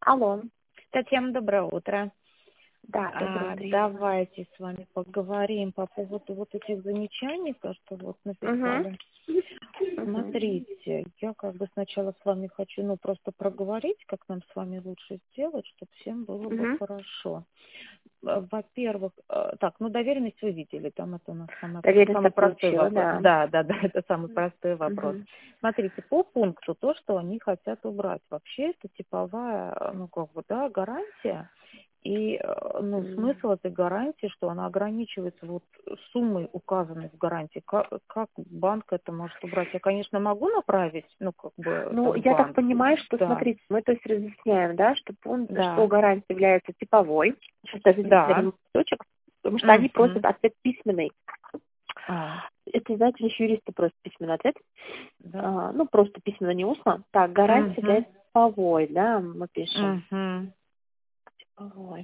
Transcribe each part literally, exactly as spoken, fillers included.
Алло. Татьяна, доброе утро. Да, доброе А, утро. давайте с вами поговорим по поводу вот этих замечаний, то, что вот Угу. написали. Смотрите, я как бы сначала с вами хочу, ну, просто проговорить, как нам с вами лучше сделать, чтобы всем было бы Угу. хорошо. Э, Во-первых, э, так, ну, доверенность вы видели, там это у нас самый, Доверенность я самый простой получила, вопрос. да. Да, да, да, это самый простой вопрос. Угу. Смотрите, по пункту то, что они хотят убрать, вообще это типовая, э, ну, как бы, да, гарантия. И, э, ну, смысл этой гарантии, что она ограничивается вот суммой, указанной в гарантии. Как, как банк это может убрать? Я, конечно, могу направить, ну, как бы, это Ну, в я так банк. понимаю, что, Да, смотрите, мы то есть разъясняем, да, что пункт, что да, гарантия является типовой. Сейчас даже здесь да. верну точек, потому что они просят Мгм. ответ письменный. А, Это, знаете, лишь юристы просят письменный ответ. да. А, ну, просто письменно, не устно. Так, гарантия Мгм. является типовой, да, мы пишем. Мгм. Типовой.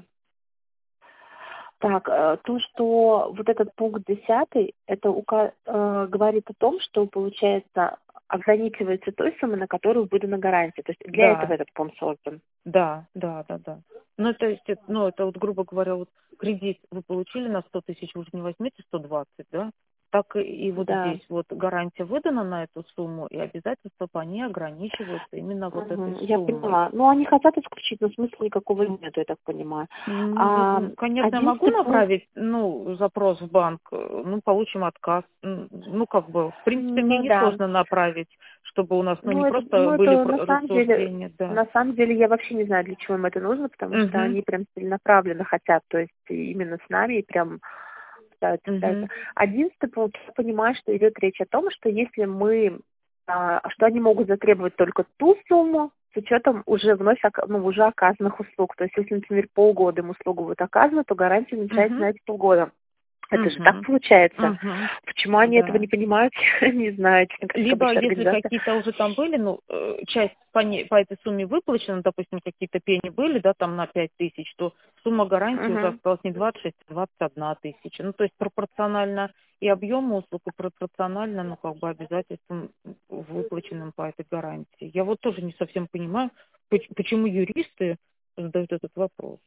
Так, э, то, что вот этот пункт десятый, это ука- э, говорит о том, что, получается, ограничивается той суммой, на которую выдана гарантия. То есть для этого Да, этот пункт создан. да, да, да, да. Ну, то есть, это, ну, это вот, грубо говоря, вот кредит вы получили на сто тысяч, вы же не возьмете сто двадцать, да? Так и и вот Да. здесь вот гарантия выдана на эту сумму, и обязательства по ней ограничиваются именно вот этой Мгм, я суммой. поняла. Ну, они хотят исключить, но смысла никакого нет, я так понимаю. Ну, вот, А м, конечно, я могу одиннадцатый пункт, направить, ну, запрос в банк, э, ну, получим отказ. М, Ну, как бы, в принципе, мне ну да. несложно направить, чтобы у нас, ну, Ну, не это, просто ну, были это на пр- самом деле, рассуждения, да. на самом деле я вообще не знаю, для чего им это нужно, потому что Угу, они прям целенаправленно хотят, то есть именно с нами и прям пытаются, пытаются. угу, Одиннадцатый пункт, я понимаю, что идет речь о том, что если мы, а, что они могут затребовать только ту сумму с учетом уже вновь, ока- ну, уже оказанных услуг. То есть, если, например, полгода им услугу вот оказывают, то гарантия начинается на угу, эти полгода. Это же так угу, получается. угу, Почему они этого да. не понимают, не знаю, честно, как Либо, обычная если организация. какие-то уже там были, ну, э, часть по, ней- по этой сумме выплачена, допустим, какие-то пени были, да, там на пять тысяч, то сумма гарантии уже Мгм. осталась не двадцать шесть, а двадцать одна тысяча. Ну, то есть пропорционально и объему услуг, и пропорционально, ну, как бы обязательствам, выплаченным по этой гарантии. Я вот тоже не совсем понимаю, поч- почему юристы задают этот вопрос.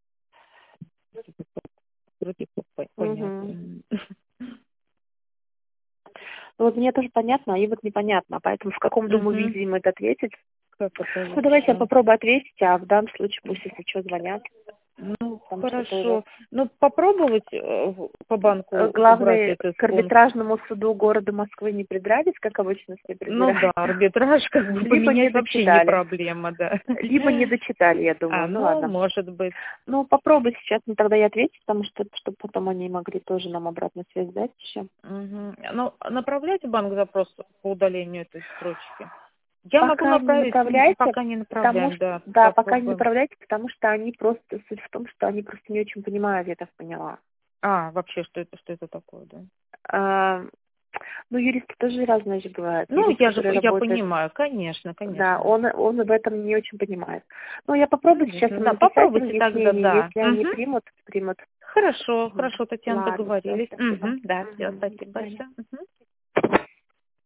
Вроде бы по- Мгм. понятно. Ну, вот мне тоже понятно, а им вот непонятно. Поэтому в каком, думаю, Мгм. виде им это ответить. Как это Ну, давайте я лучше? попробую ответить, а в данном случае пусть, если что, звонят. Ну, Там что-то уже. хорошо. Ну, попробовать э, в- по банку Э, убрать Главное, этот к пункт. арбитражному суду города Москвы не придрались, как обычно все Ну да, придираются. арбитраж как бы Либо не поменять вообще не дочитали. проблема, да. Либо не дочитали, я А, думаю. Ну, ну, ладно. может быть. Ну, попробуй сейчас мне тогда и ответить, потому что, чтобы потом они могли тоже нам обратную связь дать еще. Мгм. Ну, направляйте в банк запрос по удалению этой строчки. Я могу Пока не направить, м, направляйте, пока не потому направляем, что, да, да, пока не попробуем. направляйте, потому что они просто, суть в том, что они просто не очень понимают, я так поняла. А, вообще, что это, что это такое, да? А, ну, юристы тоже разные же бывают. Ну, Юрист, я же, который я работает, понимаю, конечно, да, конечно. он, он в этом не очень понимает. Ну, я попробую сейчас Конечно, им да, написать попробуйте тогда, разъяснение, да. если они Мгм. примут, примут. Хорошо, Мгм. хорошо, Татьяна, Ладно, все, договорились. спасибо. Угу, да, все, Мгм. До спасибо свидания. большое. Мгм.